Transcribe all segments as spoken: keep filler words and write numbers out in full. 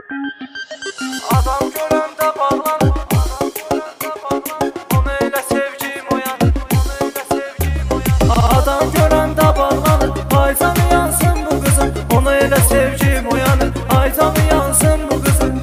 Adam görəndə bağlanır, adam görəndə bağlanır, ona elə sevgim oyanır, ona elə sevgim oyanır. Adam görəndə bağlanır, ay canı yansın bu qızın, ona elə sevgim oyanır, ay canı yansın bu qızın.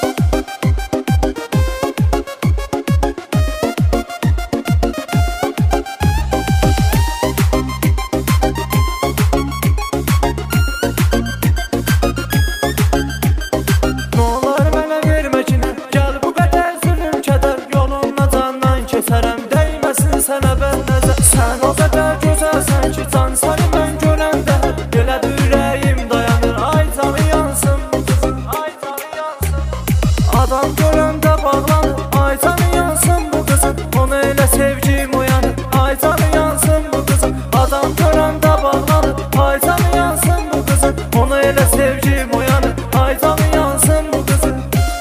Sənə mən nəzər, sən o qədər gözəlsən ki, can səni mən görəndə elə ürəyim dayanır, ay canı yansın bu qızın, ay canı yansın. Adam görəndə bağlanır, ay canı yansın bu qızın, ona elə sevgim oyanır, ay canı yansın bu qızın. Adam görəndə bağlanır, ay canı yansın bu qızın, ona elə sevgim oyanır, ay canı yansın bu qızın.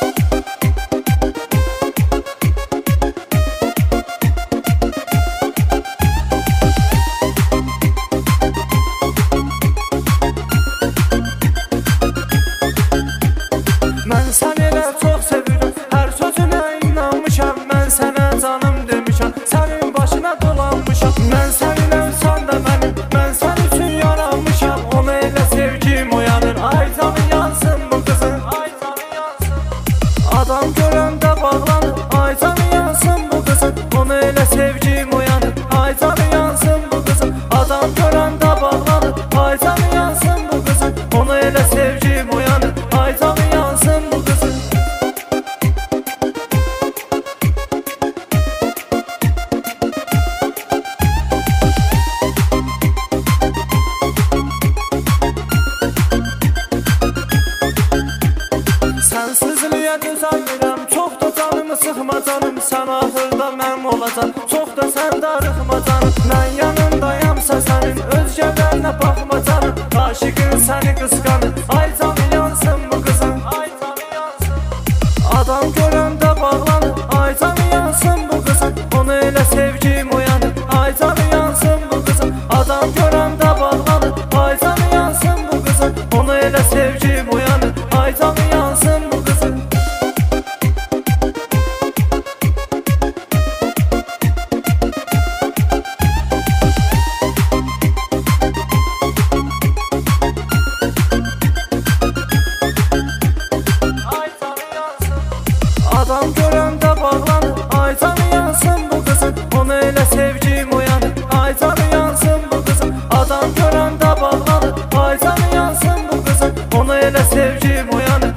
Mən səni elə çox sevirəm, hər sözünə inanmışam, mən sənə canım demişəm, sənin başına dolanmışam. Mən səninlə sən də mənim, mən sən üçün yaranmışam, ona elə sevgim oyanır, ay canı yansın bu qızın, ay canı yansın. Adam görəndə bağlanır, ay canı yansın bu qızın, ona elə sevgim oyanır, ay canı yansın bu qızın. Adam görəndə bağlanır, ay canı yansın bu qızın, ona elə sevgim oyanır, ay canı yansın bu qızın. Sənsizliyə düzəlmirəm, çox da canımı sıxma canım, sən axırda mənim olacaq, çox da sən darıxma canım. Mən yanındayamsa sənin, özgələrinə baxma canım, aşıqın səni qısqanır, ay canı yansın bu qızın, ay canı yansın. Adam görəndə bağlanır, ay canı yansın bu qızın, ona elə sevgim oyanır, ay canı yansın bu qızın. Adam görəndə bağlanır, ay canı yansın bu qızın, ona elə sevgim oyanır, ay canı yansın bu qızın. Adam görəndə bağlanır, ay canı yansın bu qızın, ona elə sevgim oyanır, ay canı yansın bu qızın. Adam görəndə bağlanır, ay canı yansın bu qızın, ona elə sevgim oyanır,